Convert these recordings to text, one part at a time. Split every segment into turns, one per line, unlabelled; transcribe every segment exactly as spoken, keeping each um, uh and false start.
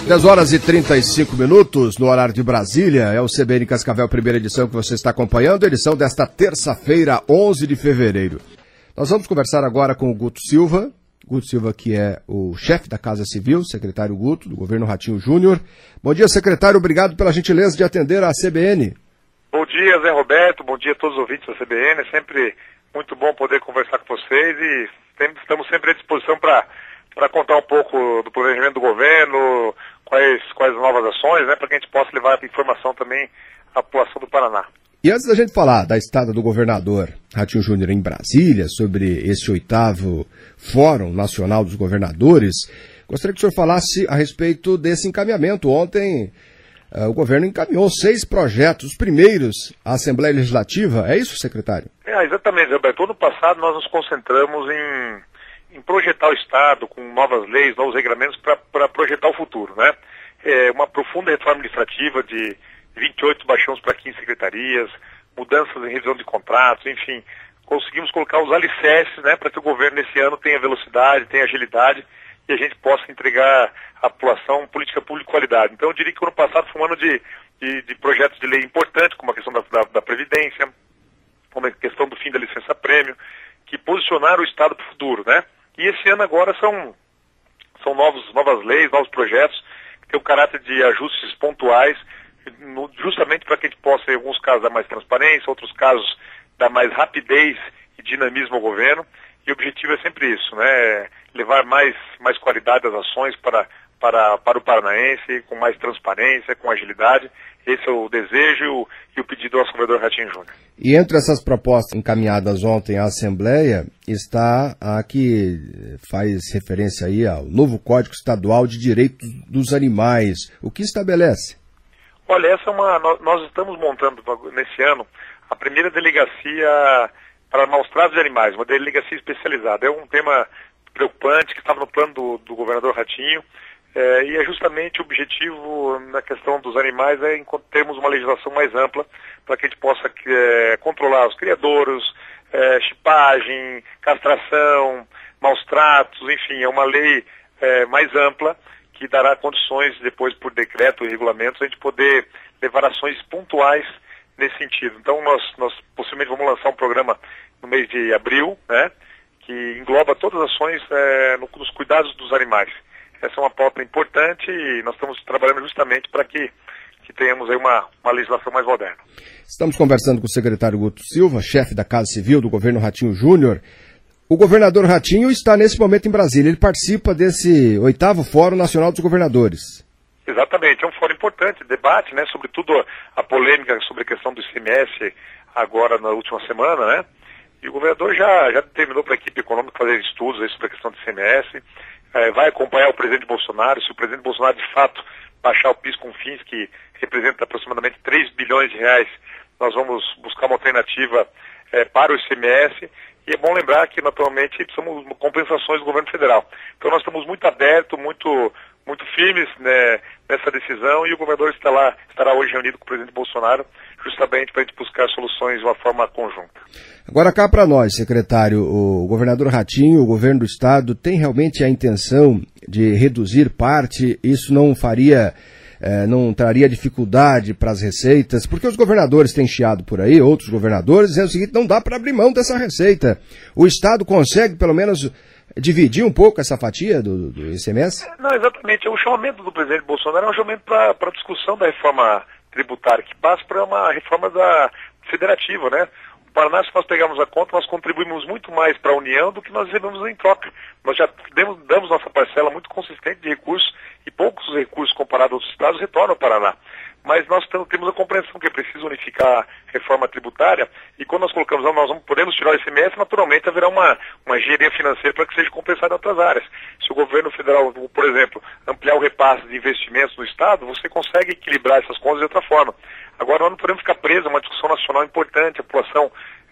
dez horas e trinta e cinco minutos no horário de Brasília. É o C B N Cascavel, primeira edição que você está acompanhando, edição desta terça-feira, onze de fevereiro. Nós vamos conversar agora com o Guto Silva, Guto Silva que é o chefe da Casa Civil, secretário Guto, do governo Ratinho Júnior. Bom dia, secretário, obrigado pela gentileza de atender a C B N.
Bom dia, Zé Roberto, bom dia a todos os ouvintes da C B N, é sempre muito bom poder conversar com vocês e estamos sempre à disposição para para contar um pouco do planejamento do governo, quais, quais novas ações, né, para que a gente possa levar informação também à população do Paraná.
E antes da gente falar da estada do governador Ratinho Júnior em Brasília, sobre esse oitavo Fórum Nacional dos Governadores, gostaria que o senhor falasse a respeito desse encaminhamento. Ontem uh, o governo encaminhou seis projetos, os primeiros à Assembleia Legislativa, é isso, secretário?
É, exatamente, Roberto. Ano passado nós nos concentramos em... em projetar o Estado com novas leis, novos regulamentos para projetar o futuro, né? É uma profunda reforma administrativa de vinte e oito baixões para quinze secretarias, mudanças em revisão de contratos, enfim, conseguimos colocar os alicerces, né, para que o governo nesse ano tenha velocidade, tenha agilidade e a gente possa entregar à população política pública de qualidade. Então eu diria que o ano passado foi um ano de, de, de projetos de lei importantes, como a questão da, da, da Previdência, como a questão do fim da licença-prêmio, que posicionaram o Estado para o futuro, né? E esse ano agora são, são novos, novas leis, novos projetos, que têm o caráter de ajustes pontuais, no, justamente para que a gente possa, em alguns casos, dar mais transparência, outros casos, dar mais rapidez e dinamismo ao governo. E o objetivo é sempre isso, né? Levar mais, mais qualidade às ações para, para, para o paranaense, com mais transparência, com agilidade. Esse é o desejo e o pedido do nosso governador Ratinho Júnior.
E entre essas propostas encaminhadas ontem à Assembleia, está a que faz referência aí ao novo Código Estadual de Direitos dos Animais. O que estabelece?
Olha, essa é uma, nós estamos montando nesse ano a primeira delegacia para maus tratos de animais, uma delegacia especializada. É um tema preocupante que estava no plano do, do governador Ratinho. É, e é justamente o objetivo na questão dos animais é termos uma legislação mais ampla para que a gente possa é, controlar os criadouros, é, chipagem, castração, maus tratos, enfim, é uma lei é, mais ampla que dará condições depois por decreto e regulamentos a gente poder levar ações pontuais nesse sentido. Então nós, nós possivelmente vamos lançar um programa no mês de abril, né, que engloba todas as ações é, no, nos cuidados dos animais. Essa é uma pauta importante e nós estamos trabalhando justamente para que, que tenhamos aí uma, uma legislação mais moderna.
Estamos conversando com o secretário Guto Silva, chefe da Casa Civil do governo Ratinho Júnior. O governador Ratinho está nesse momento em Brasília, ele participa desse oitavo Fórum Nacional dos Governadores.
Exatamente, é um fórum importante, debate, né, sobretudo a polêmica sobre a questão do I C M S agora na última semana, né, e o governador já, já determinou para a equipe econômica fazer estudos aí sobre a questão do I C M S, é, vai acompanhar o presidente Bolsonaro, se o presidente Bolsonaro de fato baixar o PIS com fins que representa aproximadamente três bilhões de reais, nós vamos buscar uma alternativa é, para o I C M S. E é bom lembrar que, naturalmente, precisamos de compensações do governo federal. Então nós estamos muito abertos, muito, muito firmes, né, nessa decisão e o governador está lá, estará hoje reunido com o presidente Bolsonaro, justamente para a gente buscar soluções de uma forma conjunta.
Agora cá para nós, secretário, o governador Ratinho, o governo do estado, tem realmente a intenção de reduzir parte? Isso não faria... É, não traria dificuldade para as receitas, porque os governadores têm chiado por aí, outros governadores, dizendo o seguinte, não dá para abrir mão dessa receita. O Estado consegue, pelo menos, dividir um pouco essa fatia do, do I C M S?
Não, exatamente. O chamamento do presidente Bolsonaro é um chamamento para a discussão da reforma tributária, que passa para uma reforma da federativa, né? O Paraná, se nós pegarmos a conta, nós contribuímos muito mais para a União do que nós recebemos em troca. Nós já demos, damos nossa parcela muito consistente de recursos e poucos recursos comparados a outros estados retornam ao Paraná. Mas nós temos a compreensão que é preciso unificar a reforma tributária e quando nós colocamos, nós vamos, podemos tirar o I C M S, naturalmente haverá uma, uma engenharia financeira para que seja compensado em outras áreas. Se o governo federal, por exemplo, ampliar o repasse de investimentos no estado, você consegue equilibrar essas contas de outra forma. Agora nós não podemos ficar presos a uma discussão nacional importante, a população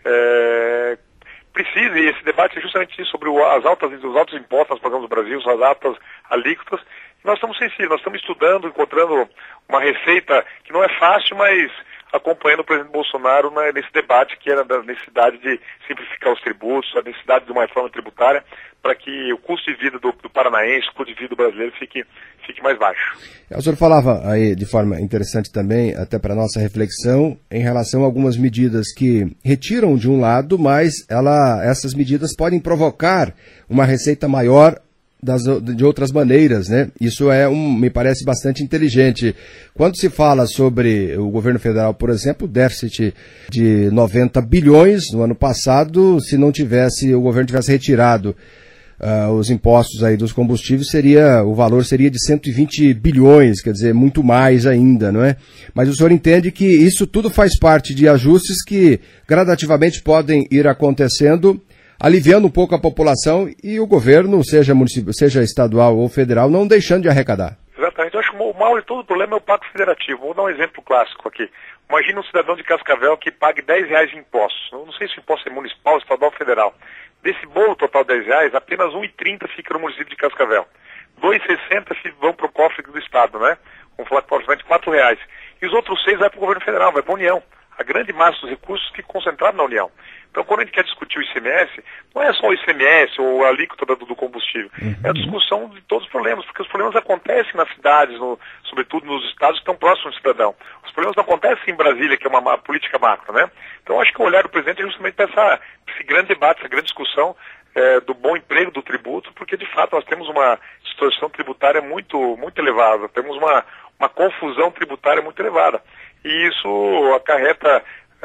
é, precisa, e esse debate é justamente isso, sobre o, as altas, os altos impostos nós pagamos no Brasil, as altas alíquotas. Nós estamos sensíveis, nós estamos estudando, encontrando uma receita que não é fácil, mas acompanhando o presidente Bolsonaro na, nesse debate que era da necessidade de simplificar os tributos, a necessidade de uma reforma tributária para que o custo de vida do, do paranaense, o custo de vida do brasileiro fique, fique mais baixo.
O senhor falava aí de forma interessante também, até para a nossa reflexão, em relação a algumas medidas que retiram de um lado, mas ela, essas medidas podem provocar uma receita maior Das, de outras maneiras, né? Isso é um, me parece bastante inteligente. Quando se fala sobre o governo federal, por exemplo, déficit de noventa bilhões no ano passado, se não tivesse, o governo tivesse retirado uh, os impostos aí dos combustíveis, seria, o valor seria de cento e vinte bilhões, quer dizer, muito mais ainda, não é? Mas o senhor entende que isso tudo faz parte de ajustes que gradativamente podem ir acontecendo, aliviando um pouco a população e o governo, seja municipal, seja estadual ou federal, não deixando de arrecadar.
Exatamente. Eu acho que o mal de todo o problema é o pacto federativo. Vou dar um exemplo clássico aqui. Imagina um cidadão de Cascavel que pague dez reais de impostos. Eu não sei se o imposto é municipal, estadual ou federal. Desse bolo total de dez reais, apenas um real e trinta fica no município de Cascavel. dois reais e sessenta vão para o cofre do Estado, né? Vamos falar aproximadamente quatro reais. E os outros seis vai para o governo federal, vai para a União. A grande massa dos recursos fica concentrada na União. Então, quando a gente quer discutir o I C M S, não é só o I C M S ou a alíquota do, do combustível. Uhum. É a discussão de todos os problemas, porque os problemas acontecem nas cidades, no, sobretudo nos estados que estão próximos do cidadão. Os problemas não acontecem em Brasília, que é uma, uma política macro, né? Então, acho que o olhar do presidente é justamente para essa, esse grande debate, essa grande discussão é, do bom emprego do tributo, porque, de fato, nós temos uma distorção tributária muito, muito elevada, temos uma, uma confusão tributária muito elevada. E isso acarreta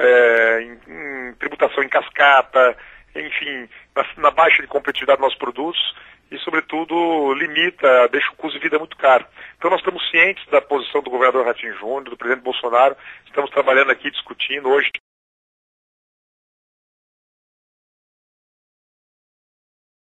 é, em, em tributação em cascata, enfim, na, na baixa de competitividade dos nossos produtos e, sobretudo, limita, deixa o custo de vida muito caro. Então nós estamos cientes da posição do governador Ratinho Júnior, do presidente Bolsonaro, estamos trabalhando aqui, discutindo hoje.